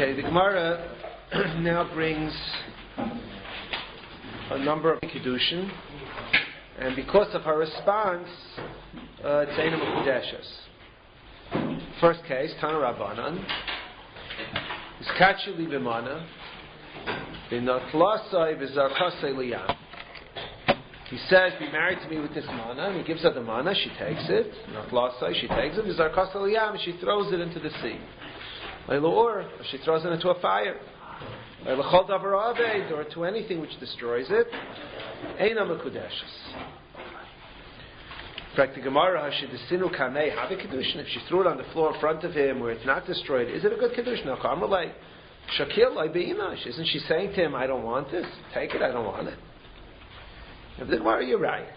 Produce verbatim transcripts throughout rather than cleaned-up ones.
Okay, the Gemara now brings a number of Kiddushin, and because of her response, uh, it's Eina Mekudeshes. First case, Tana Rabbanan, is Kachi Li B'mana, B'natlasai V'zarkasei Liyam. He says, be married to me with this mana, and he gives her the mana, she takes it, Natlasai, she takes it, V'zarkasei Liyam, and she throws it into the sea. Or she throws it into a fire. Or to anything which destroys it. Eina Mekudeshes. In fact, the Gemara, if she threw it on the floor in front of him where it's not destroyed, is it a good Kedushin? Isn't she saying to him, I don't want this? Take it, I don't want it. If the Gemara, you're right.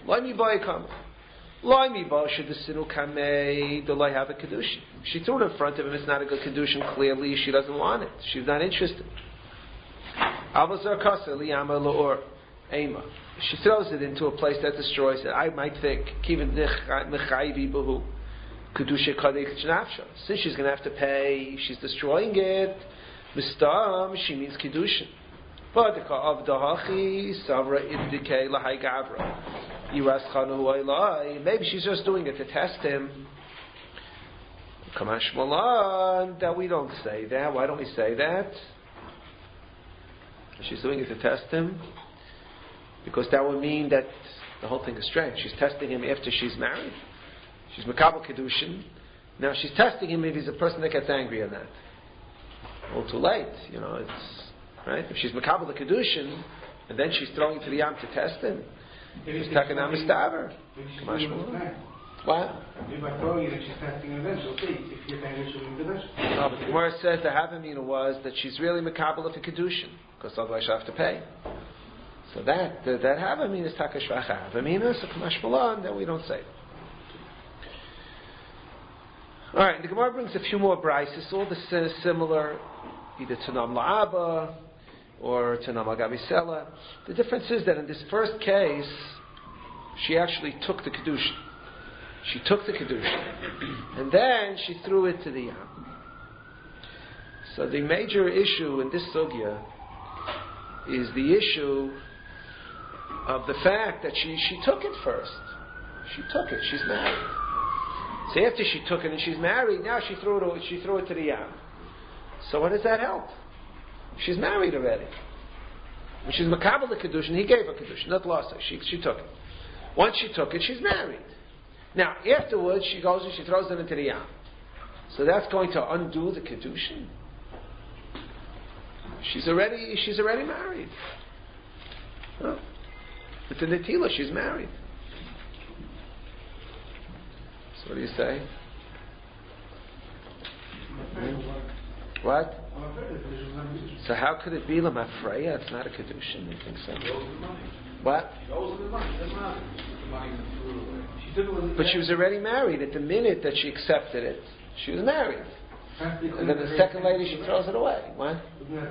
She threw it in front of him, it's not a good Kedushin, clearly she doesn't want it. She's not interested. She throws it into a place that destroys it. I might think, since she's going to have to pay, she's destroying it. Mistam, she means Kedushin. Maybe she's just doing it to test him. Kamash Malan, that we don't say that. Why don't we say that? She's doing it to test him, because that would mean that the whole thing is strange. She's testing him after she's married. She's Makabel Kedushin. Now she's testing him if he's a person that gets angry at that. Well, too late. You know, it's right. If she's Makabel the Kedushin, and then she's throwing it to the Yam to test him, she's Takanam Mistaver. What? Maybe by throwing it and she's testing it, then she'll see if you're angry, she'll be Kedushin. No, but the Gemara says the Havamina was that she's really Makabel of the Kedushin, because otherwise she'll have to pay. So that that, that Havamina is Takashvacha Havamina, so Kamash Malan, then we don't say it. Alright, the Gemara brings a few more brises, all the similar, either Tanam La'aba or Tanam Agabisela. The difference is that in this first case, she actually took the Kedushin. She took the Kedushin. And then she threw it to the Yam. So the major issue in this sugya is the issue of the fact that she, she took it first. She took it. She's married. So after she took it and she's married, now she threw it. She threw it to the Yam. So what does that help? She's married already. When she's makabel the kedushin, he gave her kedushin, not lost her. She she took it. Once she took it, she's married. Now afterwards, she goes and she throws it into the Yam. So that's going to undo the kedushin. She's already she's already married. Huh? With the netila, she's married. So what do you say? Hmm? What? So how could it be lemafreya? It's not a kedushin. You think so? What? But she was already married at the minute that she accepted it. She was married, and then the second lady she throws it away. What?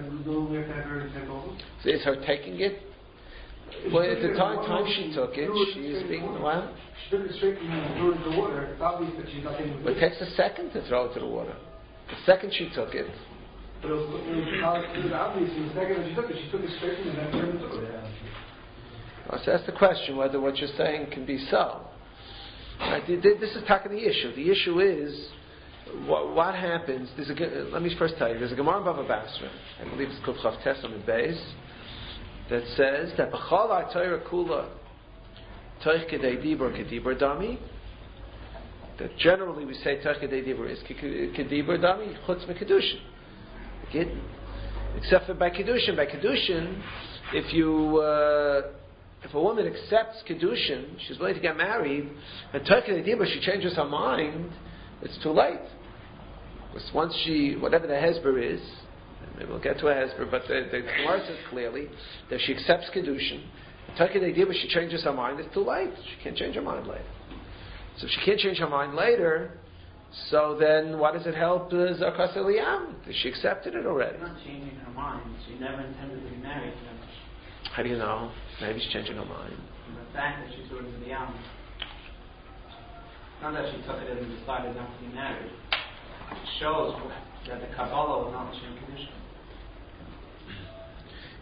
So is her taking it? Well, at the time, time she took it, she is being what? She took it straight from the water. It's obvious that she's not in. But it takes a second to throw it to the water. The second she took it. But it was, it was obvious. The second that she took it, she took it straight from the and then took it. Well, so that's the question, whether what you're saying can be so. Right, this is talking the issue. The issue is what, what happens. There's a, let me first tell you. There's a Gemara in Bava Basra, I believe it's called Chav Tesam in Beis, that says that b'chal ha'torah kula toich kedei dibur kedibur dami. That generally we say toich kedei dibur is kedibur dami chutz mekedushin. Except for by kedushin. By kedushin, if you uh, if a woman accepts kedushin, she's willing to get married, and toich kedei dibur, she changes her mind, it's too late. Because once she, whatever the hesber is, maybe we'll get to a hesber, but the, the Gemara says clearly that she accepts kedushin. Toich kedei dibur, she changes her mind, it's too late. She can't change her mind later. So if she can't change her mind later, so then what does it help Zarkas Eliyam? She accepted it already. She's not changing her mind. She never intended to be married. How do you know? Maybe she's changing her mind. And the fact that she threw it into the Yam, not that she took it and decided not to be married, it shows that the Kabbalah was not the same condition.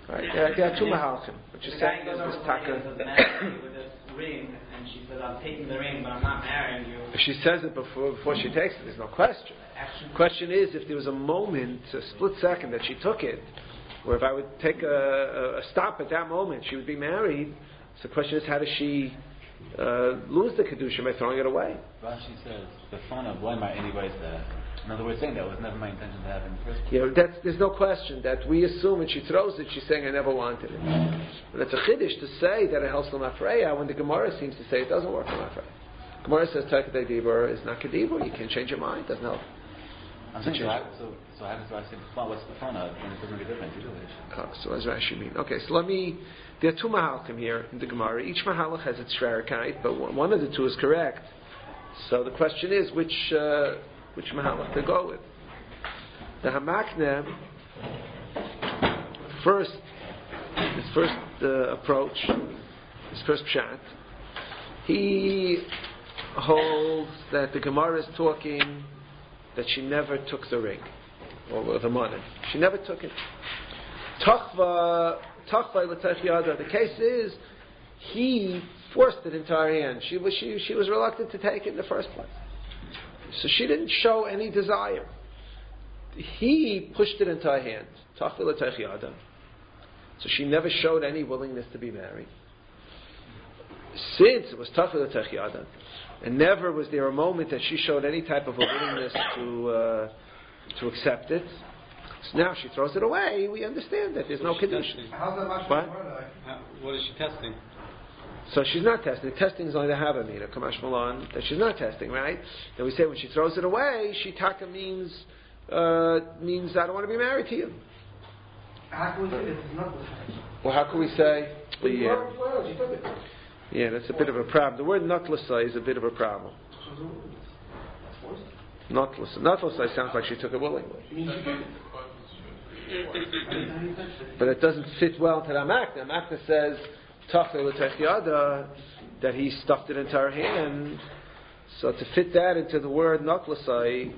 Right? There, there are two mahalchim. What you're The saying guy is goes this over to taka. the man with this ring, and she says, "I'm taking the ring, but I'm not marrying you." If she says it before before she takes it, there's no question. Action. Question is, if there was a moment, a split second that she took it, where if I would take a, a, a stop at that moment, she would be married. So the question is, how does she uh, lose the kedusha by throwing it away? Rashi says the fun of why my anyways that. In other words, saying that was never my intention to have in the first place. Yeah, that's, there's no question that we assume when she throws it, she's saying, I never wanted it. But it's a chiddush to say that it helps l'mafreya when the Gemara seems to say it doesn't work l'mafreya. Gemara says Tekadei Dibur is not kedibur. You can't change your mind. It doesn't help. I'm saying, so, I, so, so how does Rashi say the fun? What's the fun of? And it doesn't make a difference either way. Oh, so what does Rashi mean? Okay, so let me. There are two mahalchim here in the Gemara. Each mahalach has its shverikite, but one of the two is correct. So the question is which uh, which mahalach to go with. The Hamakna, first, his first uh, approach, his first pshat, he holds that the Gemara is talking that she never took the ring, or the money. She never took it. Tachva, tachva l'tach yada. The case is, he forced it into her hand. She was she she was reluctant to take it in the first place, so she didn't show any desire. He pushed it into her hand. Tachva l'tach yada. So she never showed any willingness to be married. Since it was tachva l'tach yada, and never was there a moment that she showed any type of a willingness to uh, to accept it. So now she throws it away. We understand that there's no kedusha. How's that much What? How, what is she testing? So she's not testing. Testing is only the Havamina, Kamash Malan, that she's not testing, right? Then we say when she throws it away, she taka means uh, means I don't want to be married to you. how can we say this is not the same? Well, how can we say? Well, you Yeah, were before, she took it. yeah, that's a bit of a problem. The word natlasa is a bit of a problem. It's forced. Natlasa, natlasa sounds like she took it willingly, You mean she took it? but it doesn't fit well to the Amakna. Amakna says tachta l'tech yada, that he stuffed it into her hand. So to fit that into the word natlasai,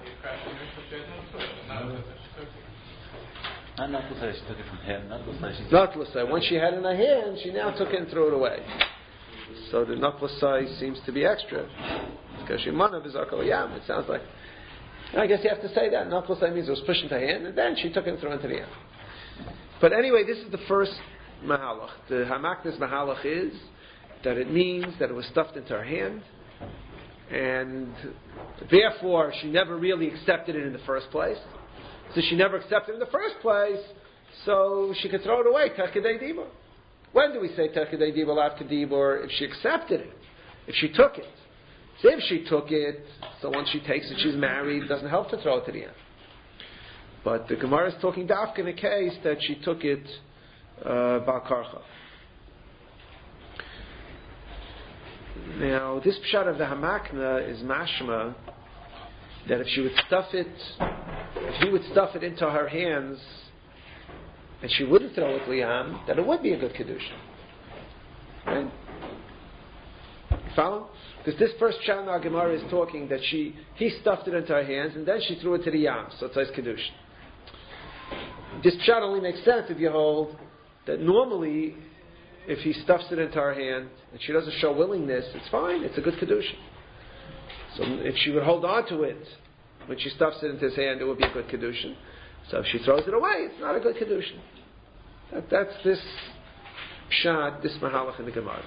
Not not to say she took it from him. Not to say she. natlasai. Once she had it in her hand, she now took it and threw it away. So the natlasai seems to be extra. Because she manav is yam. It sounds like. I guess you have to say that. Natlasai means it was pushed into her hand, and then she took it and threw it into the hand. But anyway, this is the first mahalach. The Hamakna's mahalach is that it means that it was stuffed into her hand, and therefore she never really accepted it in the first place. So she never accepted it in the first place, so she could throw it away. Tekadei dibur. When do we say tekadei dibur lav kedibur? If she accepted it, if she took it. So if she took it, so once she takes it, she's married. It doesn't help to throw it to the end. But the Gemara is talking dafka in a case that she took it bal karcha. Now, this pshat of the Hamakna is mashma that if she would stuff it, if he would stuff it into her hands, and she wouldn't throw it liyam, that it would be a good kedusha. Right? You follow? Because this first pshat in our Gemara is talking that she he stuffed it into her hands and then she threw it to the yam, so it says kedusha. This pshat only makes sense if you hold that normally, if he stuffs it into her hand and she doesn't show willingness, it's fine, it's a good kedusha. So if she would hold on to it when she stuffs it into his hand, it would be a good kedusha. So if she throws it away, it's not a good kedusha. That, that's this pshat, this mahalach in the Gemara.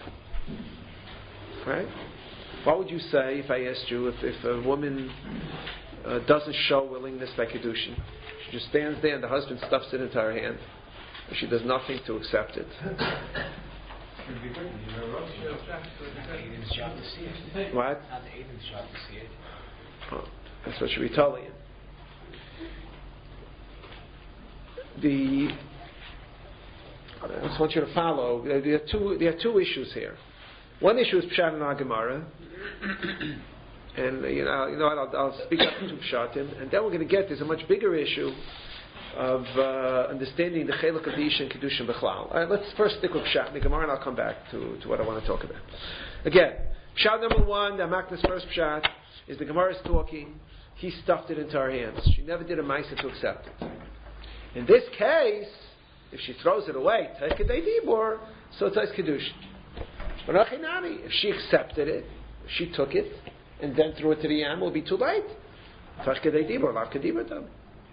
Right? What would you say if I asked you if, if a woman uh, doesn't show willingness by kedushin? She just stands there and the husband stuffs it into her hand. And she does nothing to accept it. What? Oh, that's what should be telling you. The I just want you to follow. There are two. There are two issues here. One issue is pshat in our Gemara, and you know, you know, I'll, I'll speak up to pshatim, and then we're going to get there's a much bigger issue of uh, understanding the chelak of the isha and kedushin b'chlal. All right, let's first stick with pshat in the Gemara, and I'll come back to, to what I want to talk about. Again, pshat number one, the Amakna's first pshat is the Gemara is talking. He stuffed it into her hands. She never did a ma'isa to accept it. In this case, if she throws it away, Tech Kedei Dibur, so it's Kedushin. But Achinami, if she accepted it, if she took it, and then threw it to the yam, it will be too late. Tech Kedei Dibur, Lav Kedibur Dami.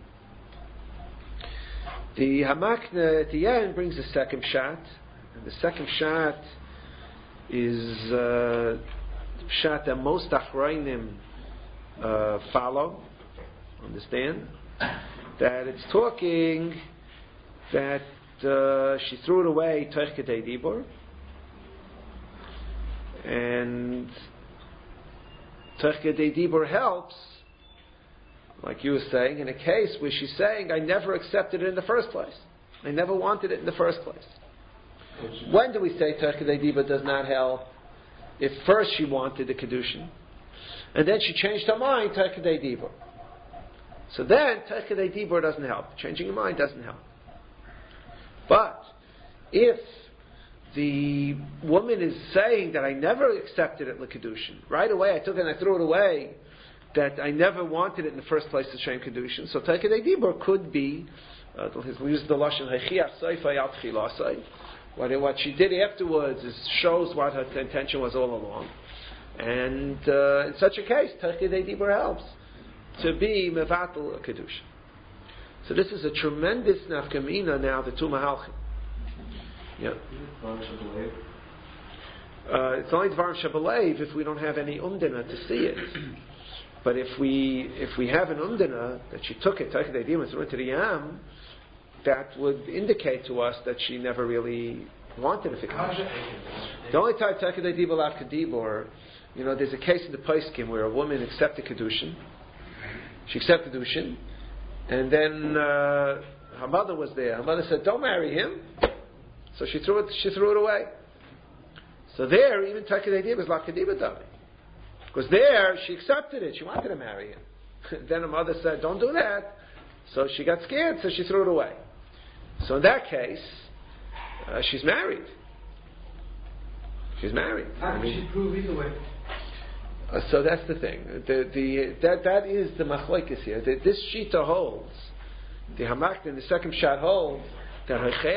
The Hamakna at the end brings a second shot, and the second shot is uh, the shot that most Achrayim uh, follow, understand, that it's talking that uh, she threw it away, Toich Kedei Dibur, and Toich Kedei Dibur helps, like you were saying, in a case where she's saying, I never accepted it in the first place. I never wanted it in the first place. When do we say Toich Kedei Dibur does not help? If first she wanted the Kedushin, and then she changed her mind, Toich Kedei Dibur. So then, Toich Kedei Dibur doesn't help. Changing your mind doesn't help. But, if the woman is saying that I never accepted it, L'Kedushin, right away I took it and I threw it away, that I never wanted it in the first place to Shem Kedushin, so Toich Kedei Dibur could be, uh, we use the Lashon, Hechiach Seifai Al Tchilasai. What, what she did afterwards is shows what her intention was all along. And uh, in such a case, Toich Kedei Dibur helps to be mevatel a kedusha. So this is a tremendous nafkamina now, the two mahalchim. Yeah. Uh, it's only dvarim shabalev if we don't have any umdina to see it. But if we if we have an umdina that she took it, Toich Kedei Dibur, and threw it to the yam, that would indicate to us that she never really wanted a kedusha. The only time Toich Kedei Dibur lav kedibur, you know, there's a case in the Poskim where a woman accepted kedushin. She accepted kedushin, and then uh, her mother was there. Her mother said, "Don't marry him." So she threw it. She threw it away. So there, even Toich Kedei Dibur is lav kedibur dami, because there she accepted it. She wanted to marry him. Then her mother said, "Don't do that." So she got scared. So she threw it away. So in that case, uh, she's married. She's married. How can she prove either way? Uh, so that's the thing. The, the, that, that is the machlokes here. The, this shita holds, the Hamakna in the second shot holds, that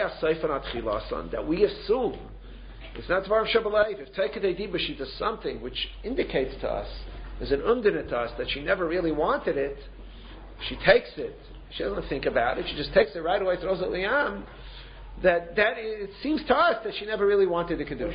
that we assume, it's not Dvarim Shabalev, if Toich Kedei Dibur she does something which indicates to us, is an undina to us, that she never really wanted it, she takes it, she doesn't think about it, she just takes it right away, throws it liyam, that that it seems to us that she never really wanted the kedusha.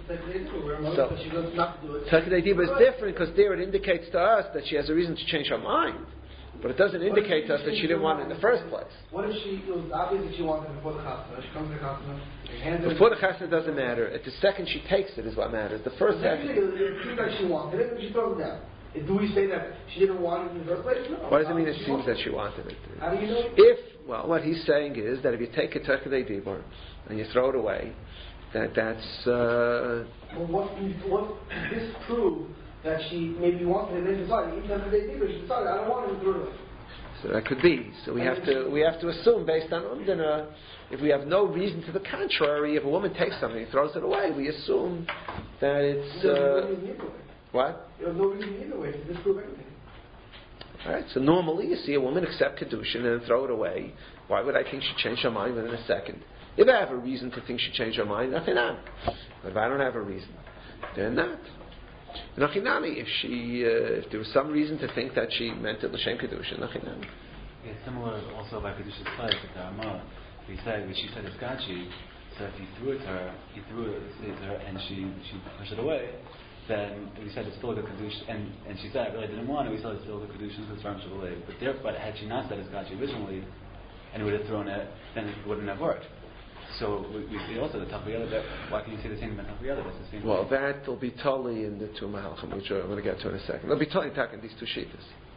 So Toich Kedei Dibur is different because there it indicates to us that she has a reason to change her mind, but it doesn't indicate to us that she didn't want it in the first place. What if she? It was obvious that she wanted it before the chasna. She comes to the chasna. Before the chasna doesn't matter. At the second she takes it is what matters. The first second. It seems like she wanted it, and she throws it down. Do we say that she didn't want it in the first place? No. Why does it mean it seems that she wanted it? How do you know? If, well, what he's saying is that if you take a Toich Kedei Dibur and you throw it away, that that's... Uh, well, what, what this prove that she maybe wanted it and then decided, even Toich Kedei Dibur, she decided, I don't want it, and threw it away. So that could be. So we have to we have to assume based on umdana, if we have no reason to the contrary, if a woman takes something and throws it away, we assume that it's... Uh, what? There's no reason either way to disprove anything. Alright, so normally you see a woman accept kedushin and then throw it away. Why would I think she'd change her mind within a second? If I have a reason to think she'd change her mind, nothing on. But if I don't have a reason, then not. Nachinami, if she, uh, if there was some reason to think that she meant it l'shem kedushin, nachinami. Yeah, similar also by kedusha's place with the Ramah. We said, when she said it's gachi, so if you threw it to her, you threw it to her, and she she pushed it away, then we said it's still a good kedusha, and, and she said I really didn't want it. We said it's still a good kedusha because it's from Shabbalay. But there, but had she not said it's gachi originally, and would have thrown it, then it wouldn't have worked. So we, we see also the Tafiyada, that why can you say the same about Tafiyada? That's the same. Well, that will be totally in the two Mahalchim, which I'm going to get to in a second. They'll be totally talking these two sheetahs.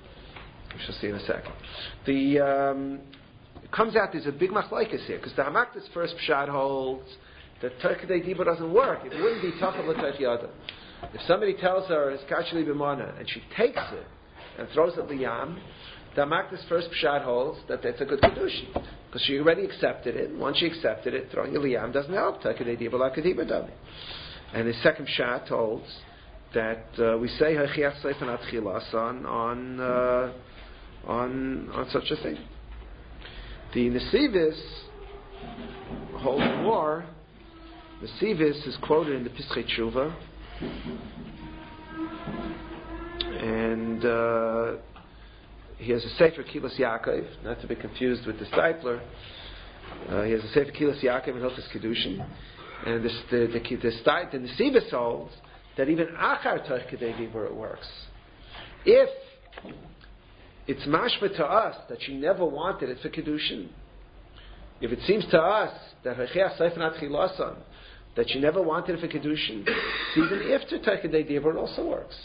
We shall see in a second. The um, it comes out there's a big machlokes here because the Hamakda's first pshat holds that Toich Kedei Dibur doesn't work. It wouldn't be Tachav L'Tafiyada. If somebody tells her it's Kachli B'mana and she takes it and throws it liyam, the Hamakda's first pshat holds that that's a good kedushin because she already accepted it. Once she accepted it, throwing it liyam doesn't help. Toich Kedei Dibur lav kedibur dami. And the second pshat holds that uh, we say Hachiach Seifan Atchilas on on uh, on on such a thing. The Nesivis holds more. The Sivis is quoted in the Pischei Tshuva, and uh, he has a Sefer Kilas Yaakov, not to be confused with the Steipler. Uh, he has a Sefer Kilas Yaakov in Hilchos Kedushin, and the the the, the, the, the, the Sivis holds that even Achar Toich Kedei Dibur it works. If it's mashma to us that she never wanted it for Kedushin, if it seems to us that that she never wanted it for Kedushin, even if to Toich Kedei Dibur it also works.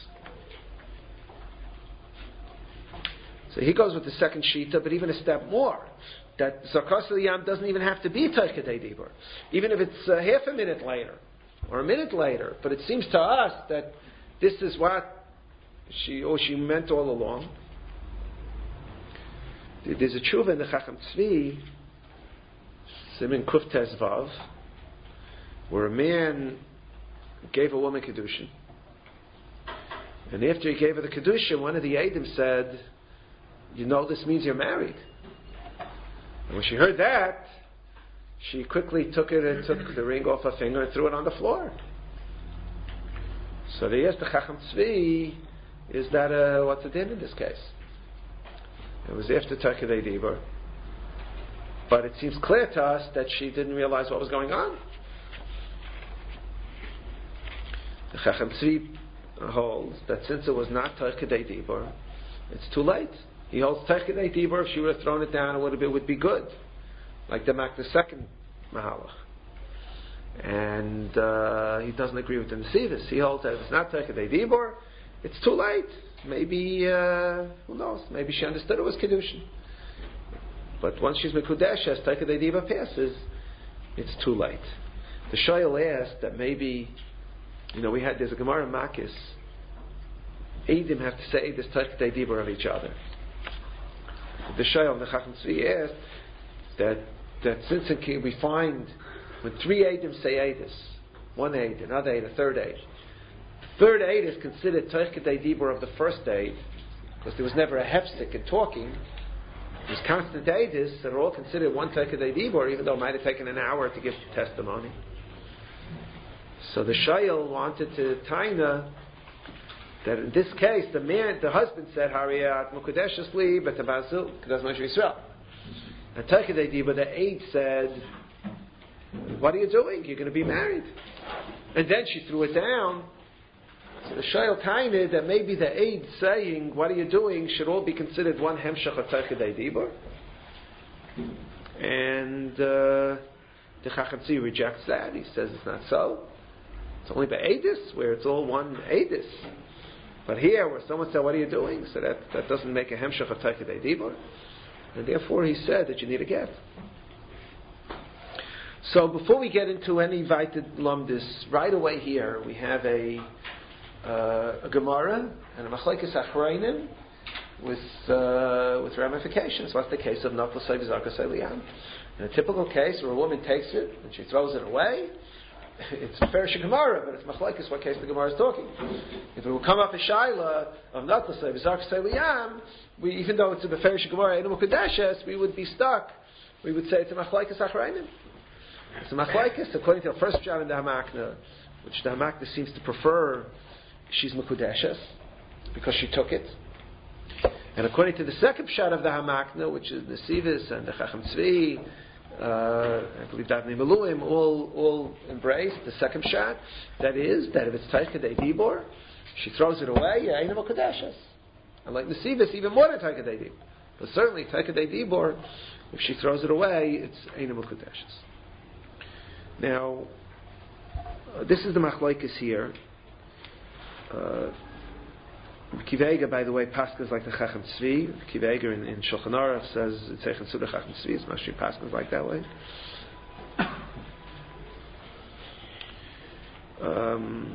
So he goes with the second shita, but even a step more, that Zarkas Yam doesn't even have to be Toich Kedei Dibur, even if it's uh, half a minute later or a minute later. But it seems to us that this is what she or she meant all along. There's a tshuva in the Chacham Tzvi, Simin Kuf Tes Vav, where a man gave a woman Kedushin, and after he gave her the Kedushin, one of the Eidim said, "You know this means you're married." And when she heard that, she quickly took it and took the ring off her finger and threw it on the floor. So they asked the Chacham Tzvi, is that uh, what's the din in this case? It was after Toich Kedei Dibur, but it seems clear to us that she didn't realize what was going on. The Chacham Tzvi holds that since it was not Toich Kedei Dibur, it's too late. He holds Toich Kedei Dibur. If she would have thrown it down, it would have been, would be good, like the Mak the second Mahalach. And uh, he doesn't agree with the Nesivis. He holds that if it's not Toich Kedei Dibur, it's too late. Maybe, uh, who knows, maybe she understood it was Kedushin. But once she's Mekudesh, as Toich Kedei Dibur passes, it's too late. The Shoyal asked that maybe, you know, we had, there's a Gemara in Makis, Eidim have to say this Toich Kedei Dibur of each other. The Shoyal, the Chacham Tzvi asked that, that since in, we find when three Eidim say Eidus, one Eid, another Eid, a third Eid, third aid is considered Toich Kedei Dibur of the first aid, because there was never a hefsek in talking. It was constant aidis that are all considered one Toich Kedei Dibur, even though it might have taken an hour to give testimony. So the Shayil wanted to taina that in this case the man, the husband said, "Hariyat Mukadeshes li betabazil Kedas Moshe Yisrael." And Toich Kedei Dibur, the aid said, "What are you doing? You're going to be married." And then she threw it down. So the Shayil Tainid that maybe the aid saying, "What are you doing?" should all be considered one Hemshach of Toich Kedei Dibur. And uh, the Chacham Tzvi rejects that. He says it's not so. It's only by Eidus, where it's all one Eidus. But here, where someone said, "What are you doing?" So that, that doesn't make a Hemshach of Toich Kedei Dibur. And therefore he said that you need a get. So before we get into any Vaited Lumdis, right away here we have a Uh, a Gemara and a Machlekes Achreinim with uh, with ramifications. What's the case of Nafal Seiv Zarkas Eliam? In a typical case where a woman takes it and she throws it away, it's a fair Gemara, but it's Machlekes what case the Gemara is talking. If it will come up a Shaila of Nafal Seiv Zarkas Eliam, we even though it's a Beferish Gemara Einam Kadeshes, we would be stuck. We would say it's a Machlekes Achreinim. It's a Machlekes according to the first shot in the Hamakna, which the Hamakna seems to prefer. She's Mekudeshes because she took it. And according to the second pshat of the Hamakna, which is the Sivis and the Chacham Tzvi, uh, I believe Davnei Meluim, all all embrace the second pshat. That is, that if it's Toich Kedei Dibur, she throws it away, yeah, ain't Mekudeshes. And like the Sivis, even more than Toich Kedei Dibur. But certainly Toich Kedei Dibur, if she throws it away, it's ain't Mekudeshes. Now, uh, this is the Machlokes here. Uh, Kivega, by the way, Paskas like the Chacham Tzvi. Kivega in, in Shulchan Aruch says it's Eichen Suda Chacham Tzvi. It's Mashri Paskas like that way. Um,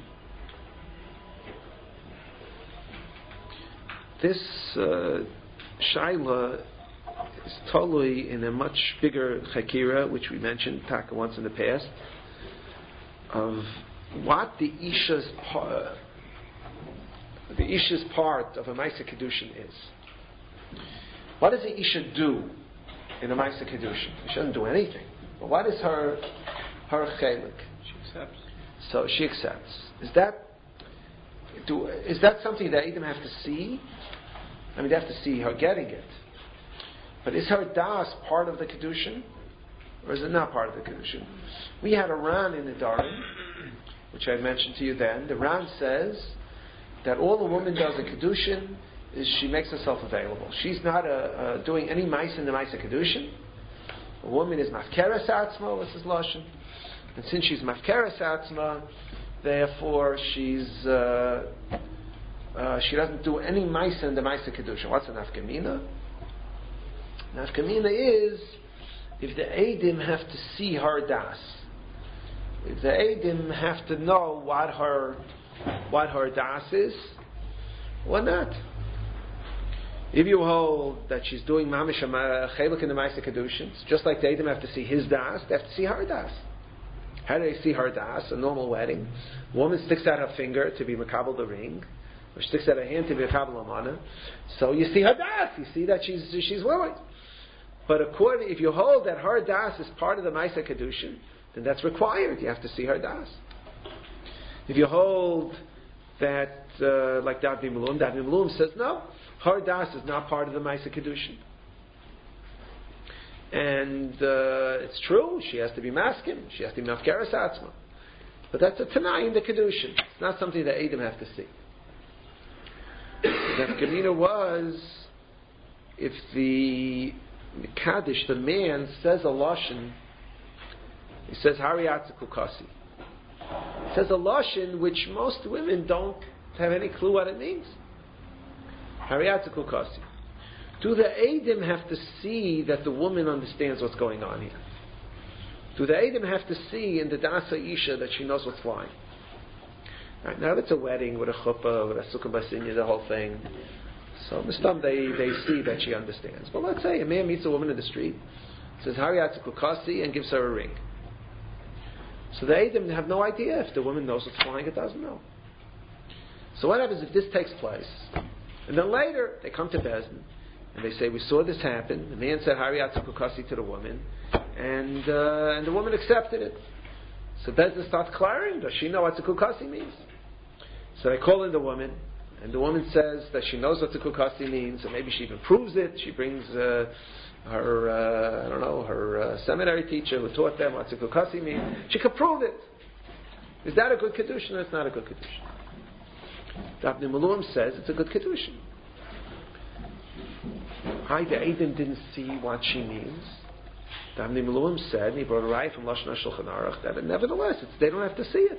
this uh, Shaila is totally in a much bigger Chakira, which we mentioned Taka once in the past, of what the Isha's part. The Isha's part of a Maisa Kedushin is. What does the Isha do in a Maisa Kedushin? She doesn't do anything. But what is her her chelik? She accepts. So she accepts. Is that do is that something that Edom have to see? I mean, they have to see her getting it. But is her das part of the kedushin, or is it not part of the kedushin? We had a Ran in the Darim, which I mentioned to you then. The Ran says that all a woman does in kedushin is she makes herself available. She's not uh, uh, doing any mice in the mice of kedushin. A woman is mafkeres atzma, what's his lashon? And since she's mafkeres atzma, therefore she's uh, uh, she doesn't do any mice in the mice of kedushin. What's an nafkamina? Nafkamina is if the Eidim have to see her das. If the Eidim have to know what her what her das is, or not. If you hold that she's doing mamish chelik in the ma'aseh kedushin, just like the Eidim have to see his das, they have to see her das. How do they see her das? A normal wedding, a woman sticks out her finger to be makabel the ring, or sticks out her hand to be makabel amana. So you see her das. You see that she's she's willing. But according, if you hold that her das is part of the ma'aseh kedushin, then that's required. You have to see her das. If you hold that, uh, like Davdi Malum, Davdi Malum says no, her das is not part of the ma'aseh kedushin. And uh, it's true, she has to be maskim, she has to be mafkeres atzma. But that's a tanai in the kedushin. It's not something that Edom have to see. The Kamina was if the Kaddish, the man says a lashon, he says Hariyatza Kukasi. He says a lashon which most women don't have any clue what it means. Hariyatza Kukasi. Do the Eidim have to see that the woman understands what's going on here? Do the Eidim have to see in the Dasa Isha that she knows what's flying? Right, now it's a wedding with a chuppah, with a sukkah basinya, the whole thing. So Mistam, they, they see that she understands. But let's say a man meets a woman in the street, says Hariyatza Kukasi, and gives her a ring. So the Eidim have no idea if the woman knows what's flying, it doesn't know. So what happens if this takes place? And then later, they come to Bezdin, and they say, we saw this happen. The man said Hariyatza Kukasi to the woman, and uh, and the woman accepted it. So Bezdin starts claring, does she know what Kukasi means? So they call in the woman, and the woman says that she knows what Kukasi means, and maybe she even proves it. She brings uh, her, uh, I don't know, her uh, seminary teacher who taught them what Kukasi means. She could prove it. Is that a good kedushin or it's not a good kedushin? Davdi Malum says it's a good kedushin. Hi, the Eidim didn't see what she means. Davdi Malum said, and he brought a right from Lashon HaShulchan Aruch, that nevertheless, it's, they don't have to see it.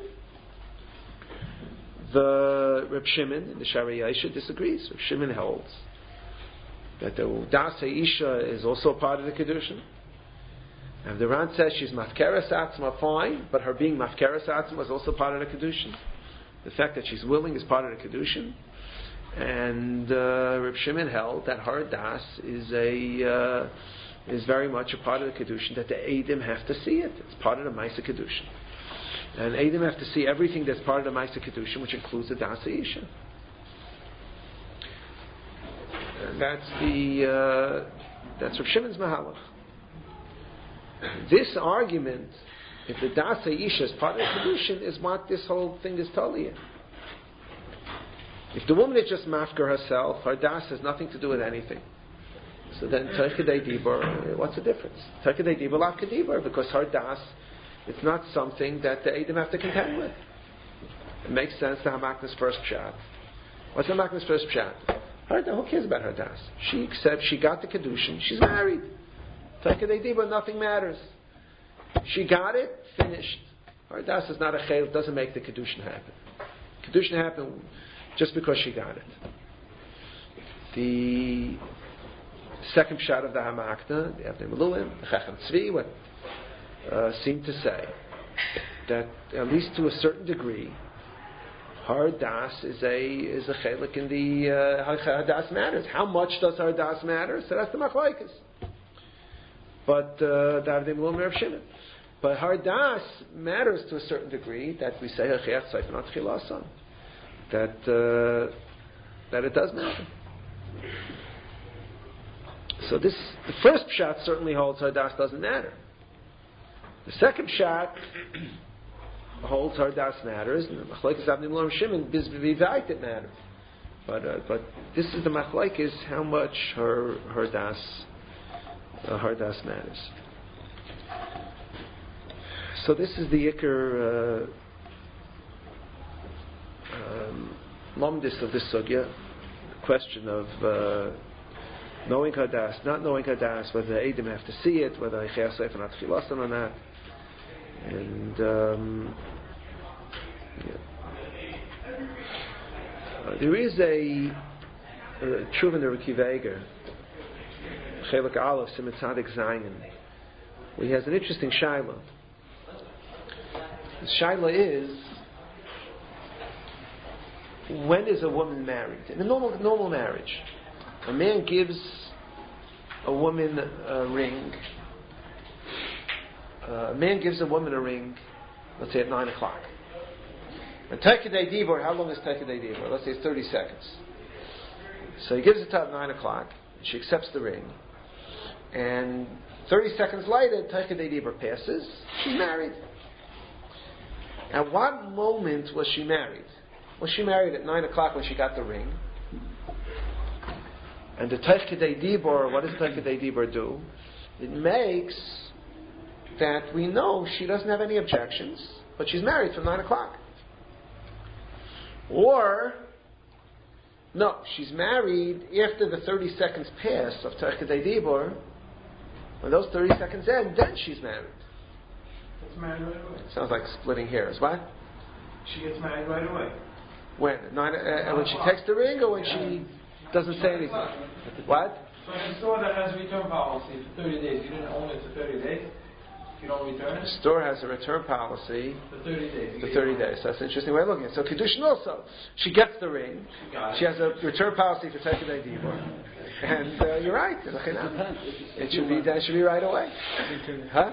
The Reb Shimon in the Shari Isha disagrees. Reb Shimon holds that the Das Isha is also part of the kedushin. And the Ran says she's mafkeres atzma, fine, but her being mafkeres atzma is also part of the kedushin. The fact that she's willing is part of the kedushin. And uh, Reb Shimon held that her das is a uh, is very much a part of the kedushin, that the Eidim have to see it. It's part of the ma'aseh kedushin. And Eidim have to see everything that's part of the ma'aseh kedushin, which includes the das isha. And that's the uh, that's Reb Shimon's mahalach. This argument, if the das isha is part of the kedushin, is what this whole thing is telling you. If the woman is just mafker herself, her das has nothing to do with anything. So then, Terkadei Dibur, what's the difference? Terkadei Dibur, Lav Kedibur, because her das, it's not something that the Eidim have to contend with. It makes sense to Hamakna's first pshat. What's Hamakna's first pshat? Her, who cares about her das? She accepts, she got the Kedushin, she's married. Terkadei Dibur, nothing matters. She got it, finished. Her das is not a chayil, doesn't make the Kedushin happen. Kedushin happened just because she got it. The second shot of the Hamakna, the Avnei Meluim, the Chacham Tzvi, what uh, seem to say that at least to a certain degree, her das is a is a chelik in the uh, her das matters. How much does her das matter? So that's the machlokes. But uh, the Avnei Meluim Rav Shimon. But her das matters to a certain degree that we say Hechiyat Seif Not Chilasan. That uh, that it does matter. So this, the first pshat certainly holds her das doesn't matter. The second shot holds her das matters, and the machlekes Avnei Milor Shimon is vivait it matters. But uh, but this is the machlekes how much her her das uh, her das matters. So this is the ikar uh, um, lomdis of this sugya, the question of uh, knowing her das, not knowing her das, whether the Eidim have to see it, whether I chayas sefer not tchilasan or not, and um, yeah. uh, there is a Tshuva in the Rekiv Eger, Chelik Aleph, Siman Tzadik Zayin, where he has an interesting shaila. The shaila is, when is a woman married? In a normal normal marriage, a man gives a woman a ring. Uh, a man gives a woman a ring, let's say at nine o'clock. And Tekadei Dibor, how long is Tekadei Dibor? Let's say it's thirty seconds. So he gives it to her at nine o'clock, and she accepts the ring. And thirty seconds later, Tekadei Dibor passes, she's married. At what moment was she married? Was she married at nine o'clock when she got the ring? And the Tekadei Dibor, what does Tekadei Dibor do? It makes that we know she doesn't have any objections, but she's married from nine o'clock. Or, no, she's married after the thirty seconds pass of Tekadei Dibor. When those thirty seconds end, then she's married. Gets married right away. Sounds like splitting hairs. What? She gets married right away. When? Nine, uh, when she takes the ring, or when she doesn't say anything? What? So in a store that has a return policy for thirty days, you didn't own it for thirty days? If you don't return it? The store has a return policy For thirty days. for thirty days. That's an interesting way of looking at it. So Kedushin also. She gets the ring. She has a return policy for Tekadei Dibor. And uh, you're right. It should be that should be right away. Huh?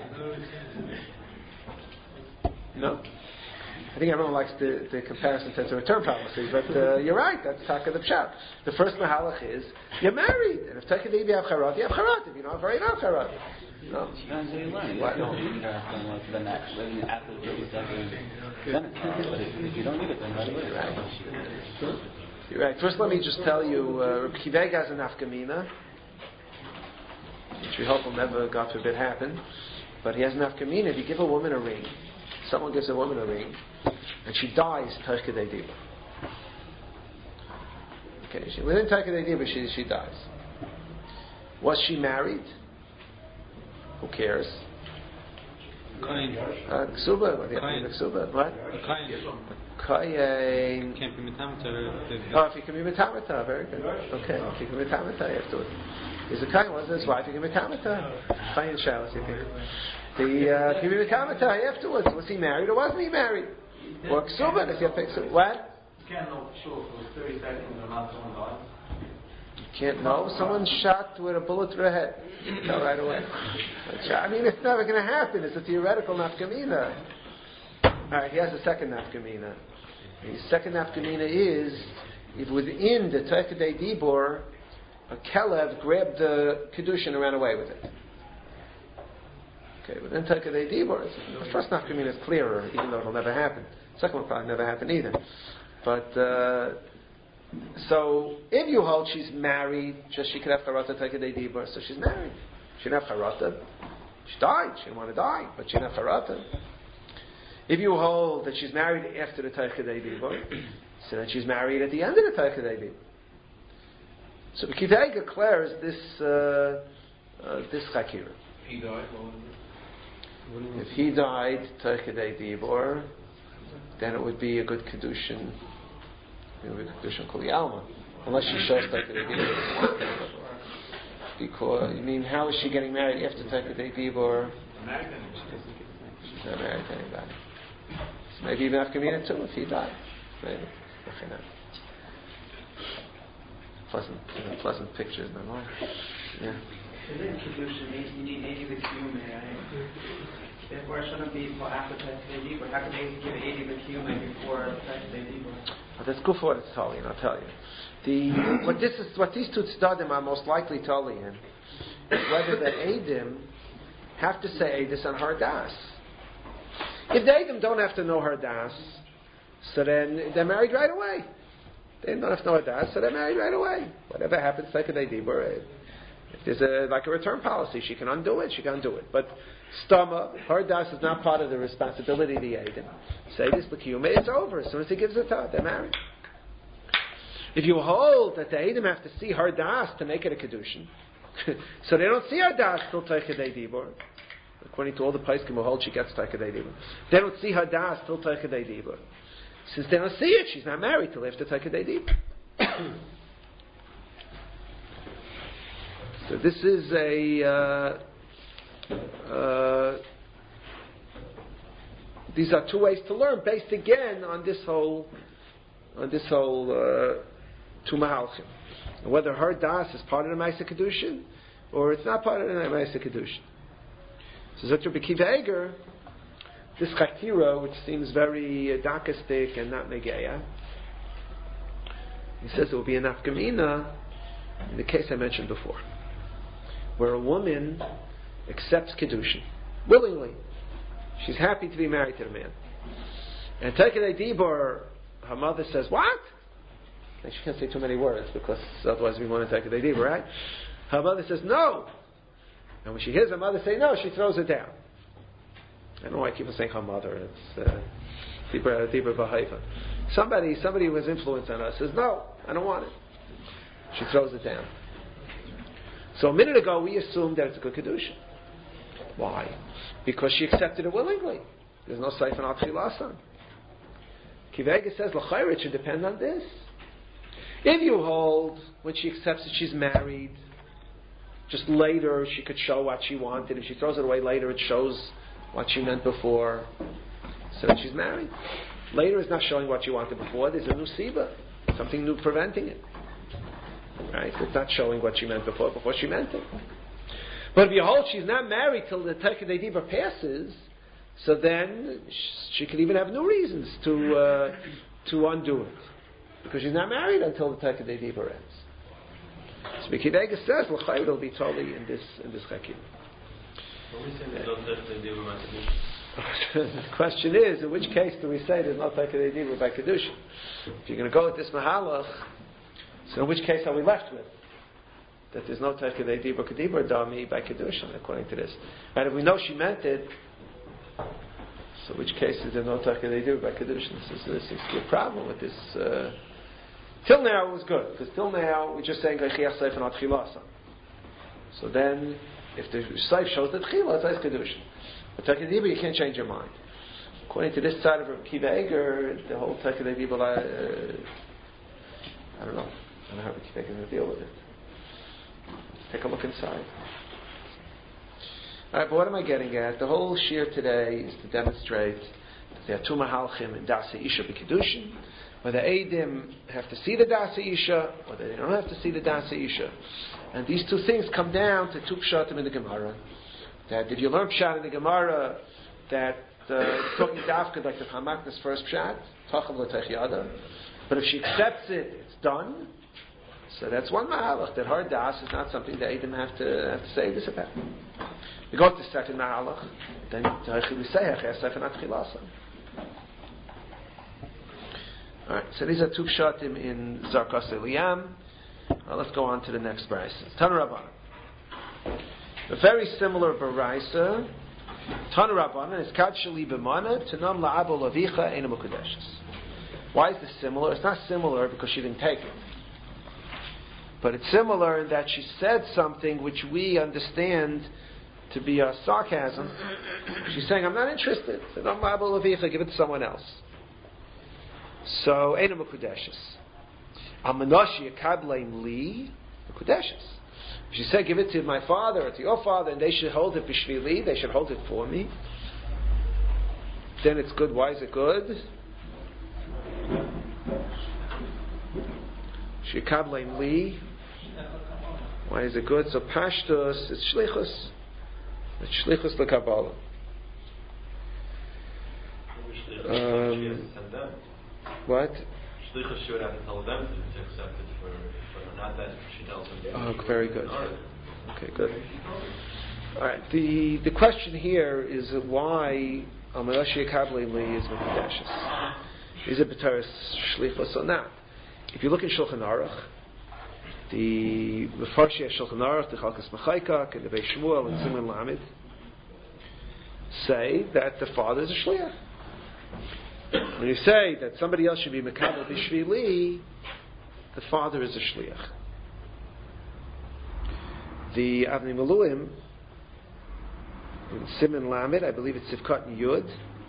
No? I think everyone likes the, the comparison to the return policy, but uh, you're right, that's Taka the Pshat. The first mahalach is, you're married, and if Taka Debi have Charat, you have Charat. If you don't have Charat, you don't have Charat. No. Depends what you learn. What? No. Then actually, after the thirty seconds, then it's hard. But if, if you don't need it, then right away. You're right. You're right. First, let me just tell you, uh, Reb Kiveg has a nafkamina, which we hope will never, God forbid, happen. But he has a nafkamina. If you give a woman a ring, someone gives a woman a ring, and she dies, Tekadei Dibor. Okay, she, within Tekadei Dibor, she she dies. Was she married? Who cares? Kain. Uh, Ksuba, what do you have to do? Ksuba, what? Kain. Can't be metamata. Oh, if you can be metamata, very good. Okay, if you can be metamata, afterwards. He's a kain, wasn't his wife? You can be metamata. Fine showers, you think. The uh, can be metamata afterwards. Was he married or wasn't he married? Or ksuba, if you have to. What? You can't know for sure if it was thirty seconds or not someone died. Can't know. Someone shot with a bullet through the head. No, right away. I mean, it's never going to happen. It's a theoretical nafkamina. All right, he has a second nafkamina. His second nafkamina is if within the Tekadei Dibor, a Kelev grabbed the kedushin and ran away with it. Okay, within Tekadei Dibor, the first nafkamina is clearer, even though it'll never happen. The second one will probably never happen either. But. Uh, So, if you hold she's married, just she could have charata Tekadei Dibor, so she's married. She didn't have charata. She died. She didn't want to die, but she didn't have charata. If you hold that she's married after the Tekadei Dibor, so then she's married at the end of the Tekadei Dibor. So, the Kiveg declares this uh, uh, this chakira. He died. If he died Tekadei Dibor, then it would be a good kedushin. Unless she shows Tekadei Dibor. Because, I mean, how is she getting married after Tekadei Dibor? She's not married to anybody. So maybe even Afkamina too, if he died. Maybe. Pleasant, pleasant pictures in my mind. Yeah. You need eighty b'kiyum, right? Therefore, it shouldn't be for after Tekadei Dibor. How could they give eighty b'kiyum before Tekadei Dibor? Oh, that's good for what it's telling, I'll tell you. The, what, this is, what these two tzaddim are most likely telling him is whether the Eidim have to say Eidus on her das. If the Eidim don't have to know her das, so then they're married right away. They don't have to know her das, so they're married right away. Whatever happens, like a Dibur. If there's a, like a return policy, she can undo it, she can undo it. But Stama, her das is not part of the responsibility of the Eidim. Say this, L'kiyume, it's over. As soon as he gives it to her, they're married. If you hold that the Eidim have to see her das to make it a Kedushin, so they don't see her das till Teichadei Dibur. According to all the Paiskim who hold she gets Teichadei Dibur. They don't see her das till Teichadei Dibur. Since they don't see it, she's not married till after Teichadei Dibur. So this is a... Uh, uh, these are two ways to learn, based again on this whole... on this whole... Uh, Tu Mahalchim. Whether her das is part of the Maaseh Kedushin, or it's not part of the Maaseh Kedushin. So Zot Rabbi Akiva Eiger, this Chaktira, which seems very uh, darkistic and not Negeya, he says it will be an Afkamina in the case I mentioned before, where a woman accepts Kedushin willingly. She's happy to be married to the man. And Teichadei Dibur, her mother says, what? And she can't say too many words because otherwise we want to take a Dibur, right? Her mother says no. And when she hears her mother say no, she throws it down. I don't know why I keep on saying her mother. It's Dibur Dibur Bahaifa. Somebody, somebody who has influence on us says no, I don't want it. She throws it down. So a minute ago we assumed that it's a good Kedushin. Why? Because she accepted it willingly. There's no Seif and Al-Tchilasan. Akiva Eiger says l'chayr it should depend on this. If you hold, when she accepts that she's married, just later she could show what she wanted. If she throws it away later, it shows what she meant before. So that she's married. Later is not showing what she wanted before. There's a new siba, something new preventing it. Right? It's not showing what she meant before, before she meant it. But if you hold she's not married till the Teichadei Dibur passes, so then she could even have new reasons to uh, to undo it. Because she's not married until the Teichadei Dibur ends. So Akiva Eiger says, l'chayr will be totally in this in this chakim. The question is, in which case do we say there's no Teichadei Dibur by Kedushin? If you're going to go with this mahalach, so in which case are we left with? That there's no Teichadei Dibur Kedibur Dami by Kedushin, according to this. And if we know she meant it, so in which case is there no Teichadei Dibur by Kedushin? This is, this is a problem with this. Uh, till now it was good, because till now we're just saying Geichiach Seif and Atchilasan. So then, if the Seif shows that Tchila, it's Kedushin. But Teichadei Dibur, you can't change your mind. According to this side of Rabbi Akiva Eiger, the whole Teichadei Dibur, uh, I don't know. I don't know how Rabbi Akiva Eiger is going to deal with it. Let's take a look inside. Alright, but what am I getting at? The whole shir today is to demonstrate that there are two mahalchim in Dasa Isha B'Kedushin, whether Eidim have to see the Dasa Isha, or they don't have to see the Dasa Isha. And these two things come down to two pshatim in the Gemara. That if you learn pshat in the Gemara, that uh, it's talking dafka like the Chamakna's first pshat, Tachav L'Teich Yada. But if she accepts it, it's done. So that's one mahalach, that her das is not something that Eidim have to, have to say this about. We go to the second mahalach, then we say Hechesef and Atchilasan. Alright, so these are two pshatim in Zarkas Eliyam. Well, let's go on to the next brayse. Tanu Rabbanan. A very similar brayse. Tanu Rabbanan is Kad Sheli B'mana Tanam La'abo Lavicha Eina Mukadeshes. Why is this similar? It's not similar because she didn't take it. But it's similar in that she said something which we understand to be a sarcasm. She's saying, I'm not interested. Tanam La'abo Lavicha, give it to someone else. So, Eina Mukadeshes. Amanashi Akadleim Li Mukadeshes. She said, give it to my father or to your father, and they should hold it b'shvili, they should hold it for me. Then it's good. Why is it good? Shikableim li. Why is it good? So pashtus, it's shlichus. It's shlichus l'kabbalah. Um, what? Shlichus should have to tell them to accept it for, for not that she tells them. Oh, very good. Okay, good. All right. The the question here is why Amarashi Kabli Li is Mekudeshes. Is it B'taris Shlichus or not? If you look in Shulchan Aruch, the Mefarshei Shulchan Aruch, the Chalkas Mechaykak, and the Beis Shmuel and Siman Lamed say that the father is a shliach. When you say that somebody else should be Mekabel B'Shvili, the father is a shliach. The Avnei Miluim in Siman Lamed, I believe it's Sivkat and Yud,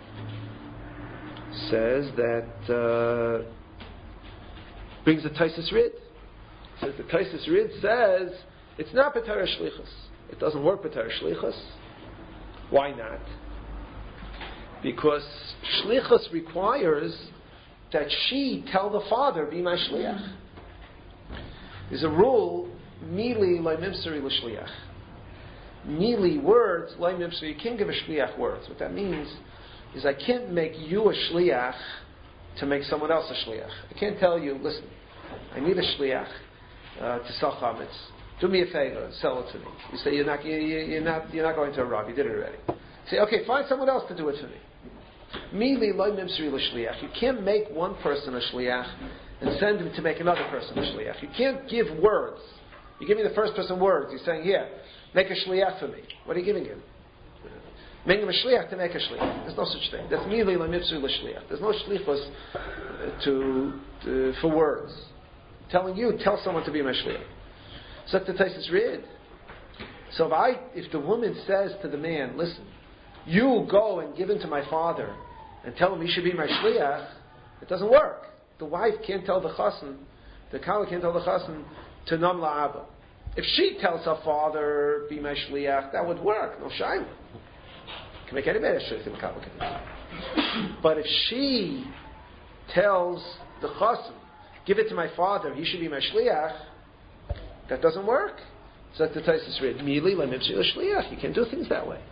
says that uh, brings a Taisus Rid. Says the Taisus Rid says it's not B'Torah Shlichus. It doesn't work B'Torah Shlichus. Why not? Because Shlichus requires that she tell the father, be my Shliach. There's a rule, Mili Lo Mimsari L'Shliach. Mili, words, Lo Mimsari, you can't give a Shliach words. What that means is I can't make you a Shliach to make someone else a Shliach. I can't tell you, listen, I need a Shliach uh, to sell chametz. Do me a favor, sell it to me. You say you're not, you, you're not, you're not going to a rab. You did it already. Say, okay, find someone else to do it for me. Mili Lo Mimsari L'Shliach. You can't make one person a Shliach and send him to make another person a Shliach. You can't give words. You give me the first person words. You're saying, here, make a Shliach for me. What are you giving him? Make him a Shliach to make a Shliach. There's no such thing. That's Mili Lo Mimsari L'Shliach. There's no Shlichus uh, to, to, for words. Telling you, tell someone to be my Shliach. So the Taisus Rid. So if I, if the woman says to the man, listen, you go and give him to my father and tell him he should be my shliach, it doesn't work. The wife can't tell the chassan, the kala can't tell the chassan to nam la'aba. If she tells her father, be my shliach, that would work. No shayla. Can make anybody a shliach in the kala. But if she tells the chassan, give it to my father, he should be my shliach, that doesn't work. So that's the Taisus Rid. Mili Lo Mimsari L'Shliach. You can't do things that way.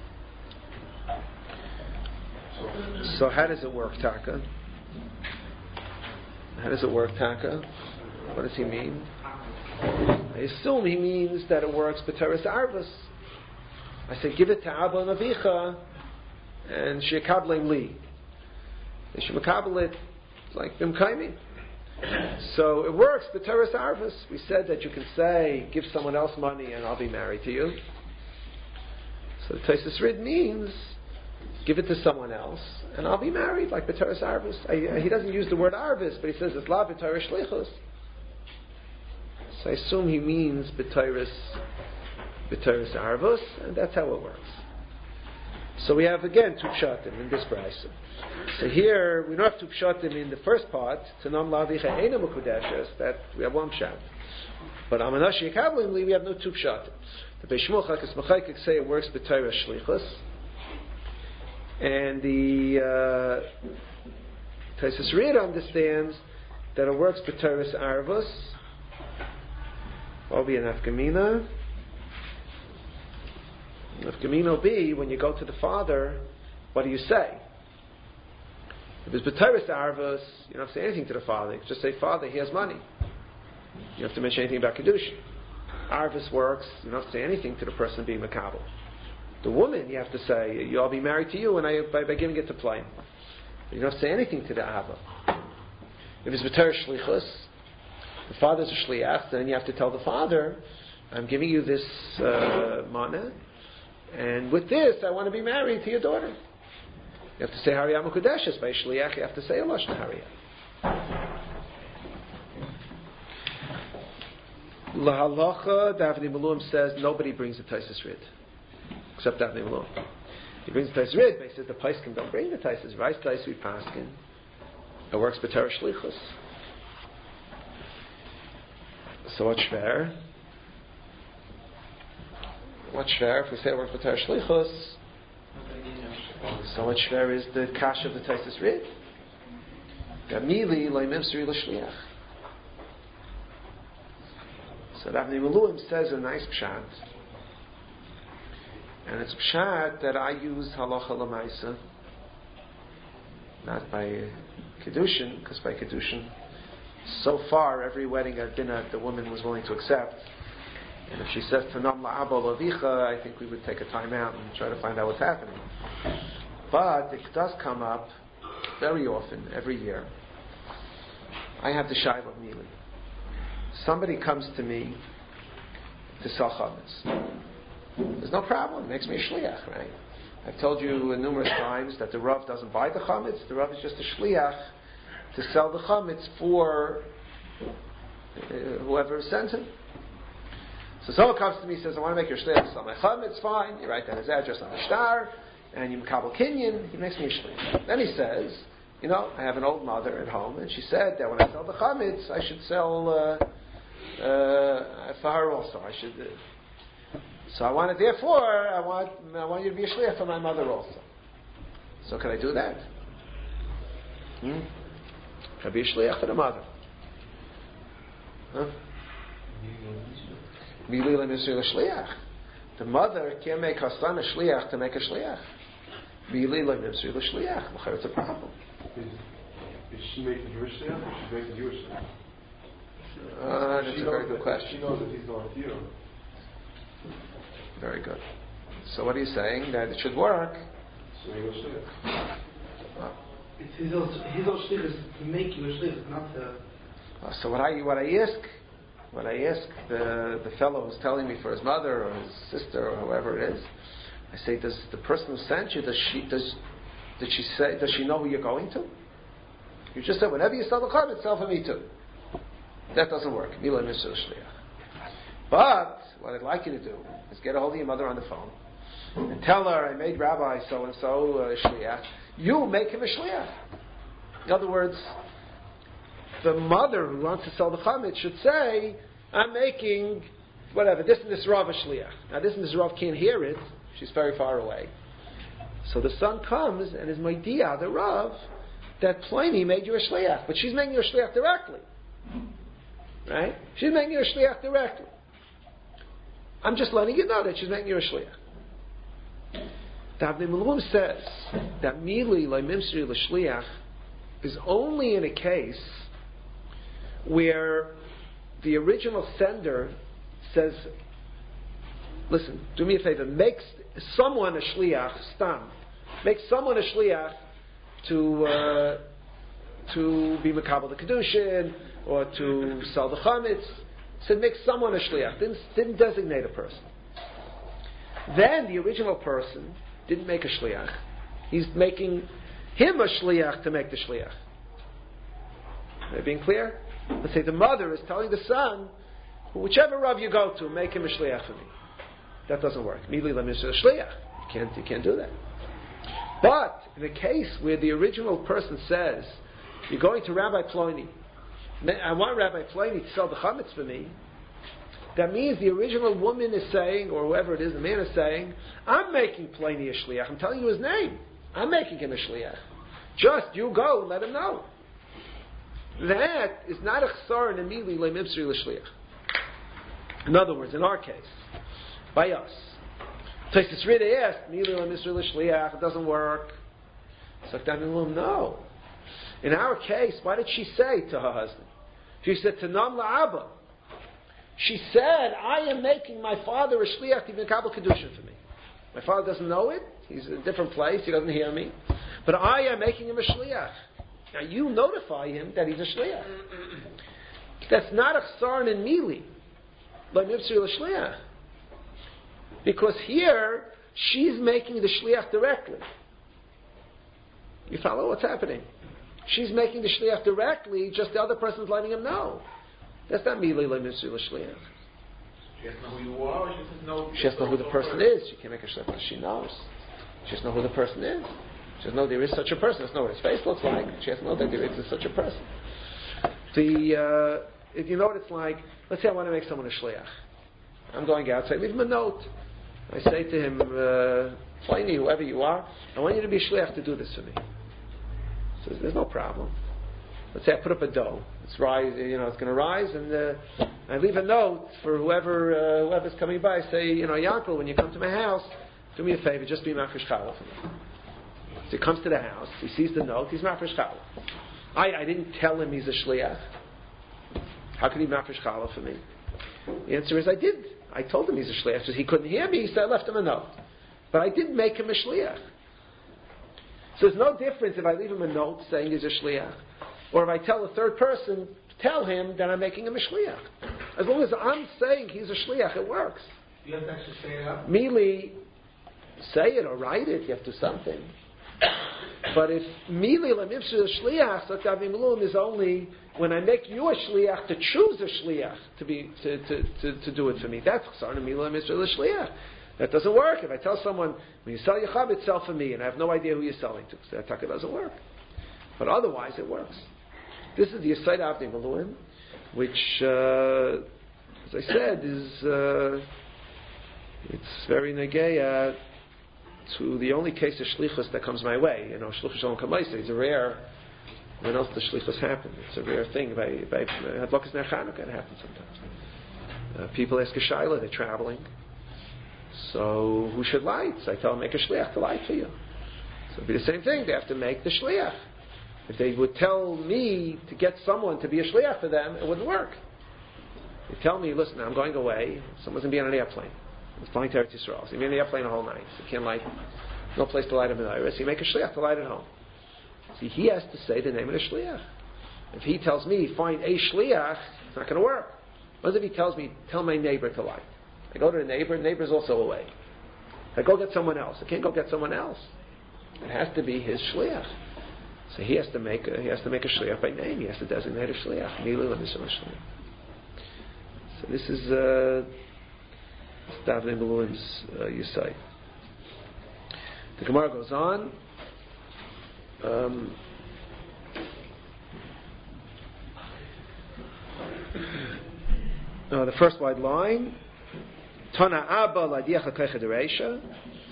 So how does it work, Taka? How does it work, Taka? What does he mean? I assume he means that it works B'Teres Arvus. I say, give it to Abba and Avicha, and She'ekableim Li. They should makabel it like Bimkaimi. So it works B'Teres Arvus. We said that you can say, give someone else money and I'll be married to you. So the Taisus Rid means, give it to someone else, and I'll be married, like B'Teres Arvus. I, he doesn't use the word Arvus, but he says it's La B'Teres Shlichus. So I assume he means B'Teres B'Teres Arvus, and that's how it works. So we have again two pshatim in this brayso. So here we don't have two pshatim in the first part. Tanam Lavicha Eina Mekudeshes. That we have one pshat. But Amanashi Yekablim we have no two pshatim. The Beis Shmuel Chalkas Mechaykak say it works B'Teres Shlichus. And the uh, Taisus Rid understands that it works B'Teres Arvus. Will be an Afkamina. Afkamina will be when you go to the father, what do you say? If it's B'Teres Arvus, you don't have to say anything to the father. You just say, Father, he has money. You don't have to mention anything about Kedushin. Arvus works, you don't have to say anything to the person being Makabel. The woman, you have to say, I'll be married to you and I, by, by giving it to Plain. You don't have to say anything to the Abba. If it's B'Teres Shlichus, the father's a Shliach, then you have to tell the father, I'm giving you this uh, mana, and with this, I want to be married to your daughter. You have to say Hariyah Mekudeshes. By Shliach, you have to say Lashon Hariyah. Lahalacha, the Avnei Miluim says nobody brings a Taisus Rid except Avnei Miluim. He brings the Taisus Rid, but he says the Paiskim don't bring the Taisus. Rice Taisus we Paskin. It works B'Teres Shlichus. So what's fair? What's fair if we say it works B'Teres Shlichus? So much fair is the kash of the Taisus Rid. Gamili Lo Mimsari L'Shliach. So Avnei Miluim says a nice pshat, and it's pshat that I use halacha l'maisa, not by kedushin, because by kedushin, so far every wedding I've been at, the woman was willing to accept. And if she says Tanam la'aba l'avicha, I think we would take a time out and try to find out what's happening. But it does come up very often, every year. I have the Shaila of Mili. Somebody comes to me to sell chametz. There's no problem. It makes me a shliach, right? I've told you numerous times that the Rav doesn't buy the chametz. The Rav is just a shliach to sell the chametz for uh, whoever sends him. So someone comes to me and says, I want to make your shliach to sell my chametz. Fine. You write down his address on the shtar, and you makabel kinyan. He makes me a shliach. Then he says, you know, I have an old mother at home, and she said that when I sell the chametz, I should sell uh, uh, for her also. I should. Uh, so I want it. Therefore, I want I want you to be a shliach for my mother also. So can I do that? Hmm? Can I be a shliach for the mother? Huh? The mother can't make her son a shliach to make a shliach. It's a problem. Is she making the Jewish shliach or she's making the Jewish shliach? Uh, that's she a very good that, question. She knows that he's not here. Very good. So what are you saying? That it should work? So he goes shliach. Uh, It's his own, his own shliach is to make you a shliach, not to... uh, so what I what I ask, what I ask the the fellow who's telling me for his mother or his sister or whoever it is, I say, does the person who sent you, does she does did she say does she know who you're going to? You just said whenever you sell the chametz, sell for me too. That doesn't work. Mila Mishra Shliach. But what I'd like you to do is get a hold of your mother on the phone and tell her I made Rabbi so and so shliach. You make him a shliach. In other words, the mother who wants to sell the chametz should say, I'm making whatever this and this Rav a shliach. Now this and this Rav can't hear it. She's very far away. So the son comes and is Maidia, the Rav, that Pliny made you a shliach, but she's making you a shliach directly. Right? She's making you a shliach directly. I'm just letting you know that she's making you a shliach. The Avnei Malum says that Mili Laimimsri L'Shliach is only in a case where the original sender says, listen, do me a favor, make someone a shliach, stam. Make someone a shliach to uh, to be makabel the kedushin or to sell the chametz. Said make someone a shliach. Didn't, didn't designate a person. Then the original person didn't make a shliach. He's making him a shliach to make the shliach. Am I being clear? Let's say the mother is telling the son, whichever Rav you go to, make him a shliach for me. That doesn't work. Mili l'misra shliach. You can't, you can't do that. But in a case where the original person says, you're going to Rabbi Pliny, I want Rabbi Pliny to sell the chametz for me, that means the original woman is saying, or whoever it is, the man is saying, I'm making Pliny a shliach. I'm telling you his name. I'm making him a shliach. Just you go and let him know. That is not a chsar in a mili le'mimsri l'shliach. In other words, in our case, by us, Tosfos really asked, mili le'mimsri l'shliach, it doesn't work. So no. In our case, what did she say to her husband? She said, Tanam la'aba. She said, I am making my father a shliach to be makabel kedushin for me. My father doesn't know it. He's in a different place. He doesn't hear me. But I am making him a shliach. Now you notify him that he's a shliach. That's not a chsarn in mili. L'mimsri l'shliach. Because here, she's making the shliach directly. You follow what's happening? She's making the shliach directly, just the other person's letting him know. That's not mili l'mimsri l'shliach. She has to know who you are, or she doesn't know... She has to know who the person is. She can't make a shliach. She knows. She has to know who the person is. She has to know there is such a person. She has to know what his face looks like. She has to know that there is such a person. The, uh, if you know what it's like, let's say I want to make someone a shliach. I'm going out, so I leave him a note. I say to him, uh, Pliny, whoever you are, I want you to be a shliach to do this for me. He says, there's no problem. Let's say I put up a dough. It's rise, you know, it's going to rise, and uh, I leave a note for whoever uh, whoever's coming by. I say, you know, Yankel, when you come to my house, do me a favor, just be mafresh challah for me. So he comes to the house, he sees the note, he's mafresh challah. I, I didn't tell him he's a shliach. How can he mafresh challah for me? The answer is I did. I told him he's a shliach. So he couldn't hear me, so I left him a note. But I did make him a shliach. So there's no difference if I leave him a note saying he's a shliach, or if I tell a third person, tell him that I'm making him a shliach. As long as I'm saying he's a shliach, it works. You have to actually say it out. Merely say it or write it, you have to do something. But if merely lemivshu shliach, so tavim lum is only when I make you a shliach to choose a shliach to be to, to, to, to do it for me. That's chasarna mila lemivshu shliach. That doesn't work. If I tell someone when you sell your chametz, sell for me, and I have no idea who you're selling to, so that taka doesn't work. But otherwise, it works. This is the Yesod Avnei Miluim, which, uh, as I said, is uh, it's very negeya to the only case of shlichus that comes my way. You know, shlichus shalom kamaisa. It's a rare. When else does shlichus happen? It's a rare thing. By by Hadlakas Ner Chanukah, it happens sometimes. Uh, people ask a shayla. They're traveling. So who should light? So I tell them make a shliach to light for you. So it'd be the same thing. They have to make the shliach. If they would tell me to get someone to be a shliach for them, it wouldn't work. They tell me, listen, I'm going away. Someone's going to be on an airplane. It's flying to Eretz Yisrael. So you're in the airplane the whole night. So you can't light. No place to light a menorah. So you make a shliach to light at home. See, he has to say the name of the shliach. If he tells me, find a shliach, it's not going to work. What if he tells me, tell my neighbor to light? I go to the neighbor, the neighbor's also away. I go get someone else. I can't go get someone else. It has to be his shliach. So he has to make a, he has to make a shliach by name. He has to designate a shliach. So this is uh, Avnei Miluim's uh, Yesod. The Gemara goes on. Um, uh, the first wide line. Tana Abba Ladiacha Keicha Dereisha.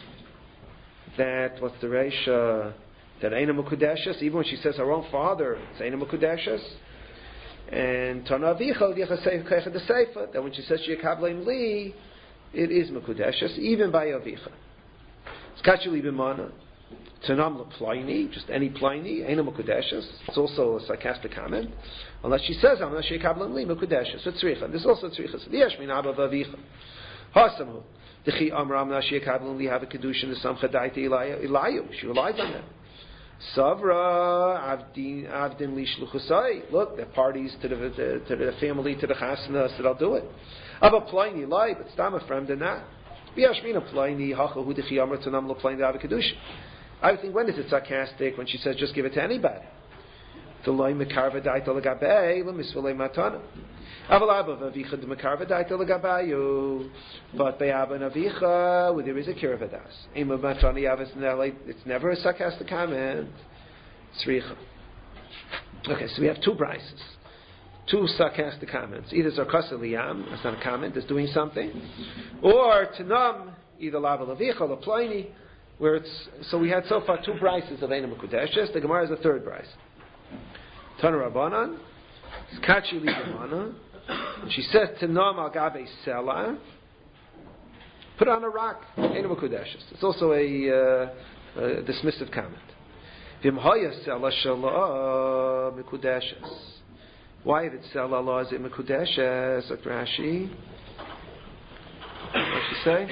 That what's the Reisha? That Eina Mekudeshes. Even when she says her own father, it's Eina Mekudeshes. And Tana Avicha Ladiacha Keicha Deseifa. That when she says Sheyakableim Li, it is Mekudeshes, even by Avicha. Skachuli B'mana. Tanam Pliny, just any Pliny, Eina Mekudeshes. It's also a sarcastic comment. Unless she says, I'm not Sheyakableim Li, Mekudeshes. So Tzricha. This is also Tzricha. So Yesh Min Abba V'Avicha. Hasamu. Dechi Amram Na Sheyakableim Li have a kedushin the Samcha Daita Ilayu. She relies on them. Savra Avdin Avdim Li Shluchusai. Look, they're parties to the, to, to the family, to the chasna, so they'll do it. Abba Pliny lie, but Stama from the na. Biyashmina Pliny Hacha Hu Dechi Amram Tanam Lo Pliny have a kedushin. I think when is it sarcastic when she says just give it to anybody? The loy mekarva daita legabei lemisvulei matana. Avalaba v'avicha de mekarva daita legabayu. But be'aba and avicha, where there is a kirvadas. Ema matani yavis nelei. It's never a sarcastic comment. Tzricha. Okay, so we have two brises, two sarcastic comments. Either zarkasa liyam, that's not a comment, that's doing something, or tanam, either lava levicha or pliny. Where it's so we had so far two brises of Eina Mekudeshes. The Gemara is the third brise. Tana Rabbanan, Skachi Li Gemana. She says to Nam Al Gabe Sela, put on a rock. Eina Mekudeshes. It's also a, uh, a dismissive comment. V'imhaya Sela Shala Mekudeshes. Why did Sela La is it Mekudeshes? Like Rashi. What does she say?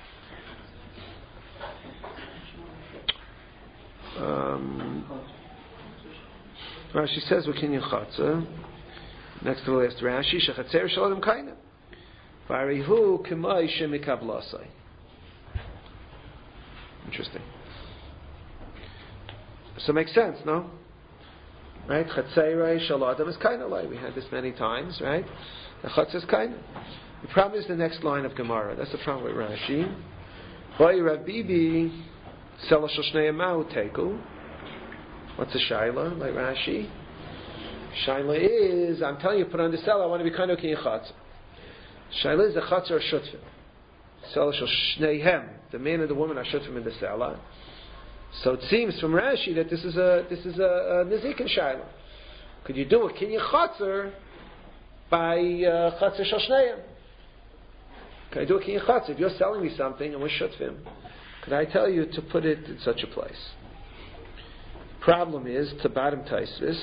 Um, Rashi says V'kinyan Chatzah. Next to the last Rashi, Shechatzer Shalom Kaina. Varihu K'may Shemikavlasai. Interesting. So it makes sense, no? Right? Chatzerei Shalom is Kaina Lai. We had this many times, right? The Chatz is Kaina. The problem is the next line of Gemara. That's the problem with Rashi. Boy Rabbibi. Sela Shoshnei Ma'u Teku. What's a Shaila, like Rashi? Shaila is, I'm telling you, put on the Sela, I want to be kind of Kinyan Chatzah. Shaila is a Chatzah or Shutfim. Sela Shoshneihem, the man and the woman are Shutfim in the Sela. So it seems from Rashi that this is a this is a, a Nezikin Shaila. Could you do a Kinyan Chatzah by uh, Chatzah Shoshneihem? Can I do a Kinyan Chatzah? If you're selling me something and we're Shutfim, could I tell you to put it in such a place? Problem is, to bottom Taisvis,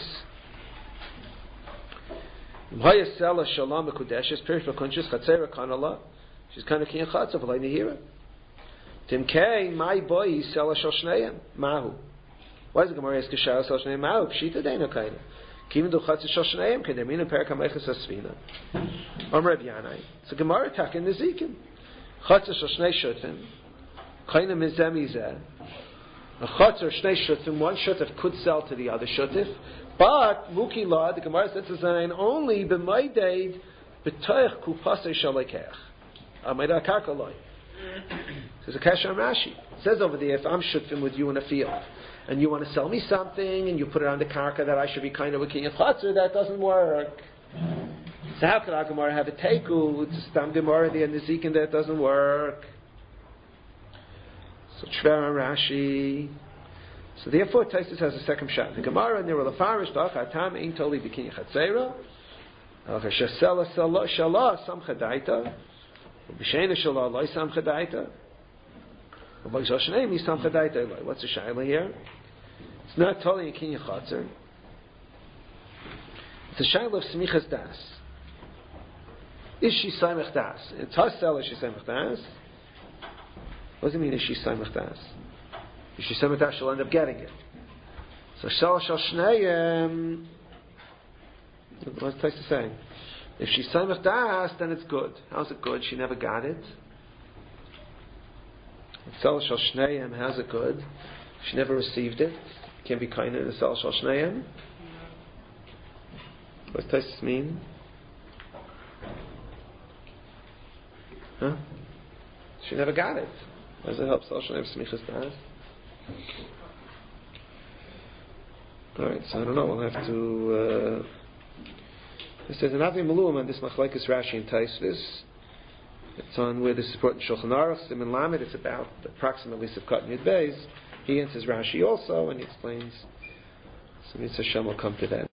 she's kind of Kinyan Chatzah, but I hear it. Timkei, my boy, Sela Shoshneihem, Mahu. Why is the Gemara ask Kishar Shal Shneim Ma'u? Pshita Deina Kaina. Kimin Du Chatz Shal Shneim Kaina Mina Perak HaMeiches HaSvina. Om Reb Yanai. So Gemara Takin Nezikin. Chatz Shal Shnei Shutim. Kaina Mizeh Mizeh. A Chatz or Shnei Shutim, one Shutif could sell to the other Shutif. But Muki La, the Gemara says to Zayin, only B'maideid B'toich Kupasei Shalekech. Amaida Karka Loi. There's a Kasher Rashi. It says over there, if I'm Shutim with you in a field, and you want to sell me something, and you put it on the karka that I should be kind of a king of chatzor, that doesn't work. So how could our Gemara have a teiku? It's a stam Gemara there in the Zikin that doesn't work. So Shver Rashi. So therefore, Taisus has a second shot. The Gemara and there were lefarish ba'achatam ein toli b'kin chatzera. Alchasher sela shala sam chadaita. B'sheina shala loy sam chadaita. What's the shaila here? It's not totally in Kinyan Chatzar. It's a shaila of Smichas Das. Is she Saimach Das? It's her seller, is she Saimach Das? What does it mean, is she Saimach Das? If she Saimach Das, she'll end up getting it. So Shal Shal Shneim, what's Taisa saying? If she's Saimach Das, then it's good. How's it good? She never got it. Sel Shal Shneim, how's it good? She never received it. Can't be kind in a Sel Shal Shneim. What does this mean? Huh? She never got it. How does it help Sel Shneim Smichas Das? Alright, so I don't know. We'll have to. Uh, this says an Avi Malum on this Machlekes Rashi and Taisvis. It's on where this is brought in Shulchan Aruch, Siman Lamed. It's about approximately Sivkat Yud Beis. He answers Rashi also, and he explains. So Mitzvah Hashem will come to that.